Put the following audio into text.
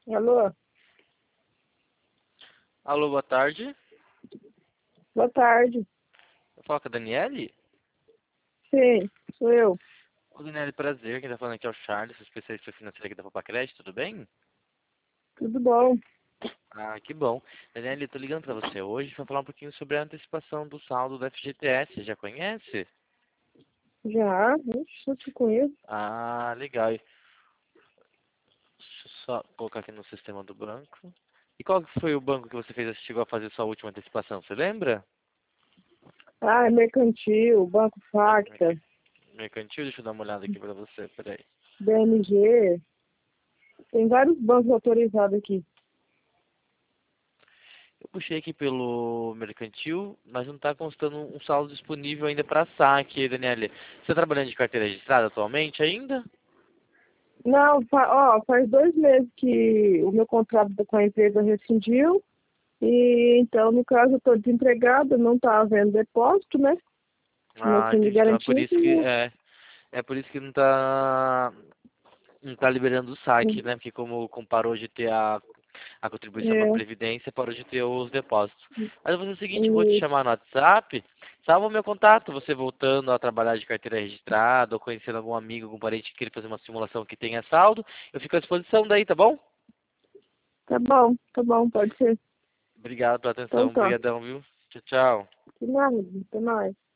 Alô? Alô, boa tarde. Boa tarde. Eu falo com a Daniele? Sim, sou eu. Ô, Daniele, prazer. Quem tá falando aqui é o Charles, sou especialista financeiro aqui da Papacred, tudo bem? Tudo bom? Ah, que bom. Daniele, eu tô ligando pra você hoje pra falar um pouquinho sobre a antecipação do saldo do FGTS. Já conhece? Já? Ixi, eu te conheço. Ah, legal. Deixa eu só colocar aqui no sistema do banco. E qual que foi o banco que você fez, chegou a fazer sua última antecipação? Você lembra? Ah, é mercantil, Banco Facta, Mercantil? Deixa eu dar uma olhada aqui pra você, peraí. BMG. Tem vários bancos autorizados aqui. Eu puxei aqui pelo mercantil, mas não está constando um saldo disponível ainda para saque, Daniele. Você está trabalhando de carteira registrada atualmente ainda? Não, faz 2 meses que o meu contrato com a empresa rescindiu. E então, no caso, eu estou desempregada, não está havendo depósito, né? Meu Ah, fundo de entendi. Então é por garantia. isso que é por isso que não tá liberando o saque, né? Porque como parou de ter a contribuição para a É, Previdência, parou de ter os depósitos. Mas eu vou fazer o seguinte, eu vou te e, chamar no WhatsApp, salva o meu contato, você voltando a trabalhar de carteira registrada, ou conhecendo algum amigo, algum parente que queira fazer uma simulação que tenha saldo, eu fico à disposição daí, tá bom? tá bom, pode ser. Obrigado pela Então atenção, tá. obrigadão, viu? Tchau, tchau. De nada, até mais.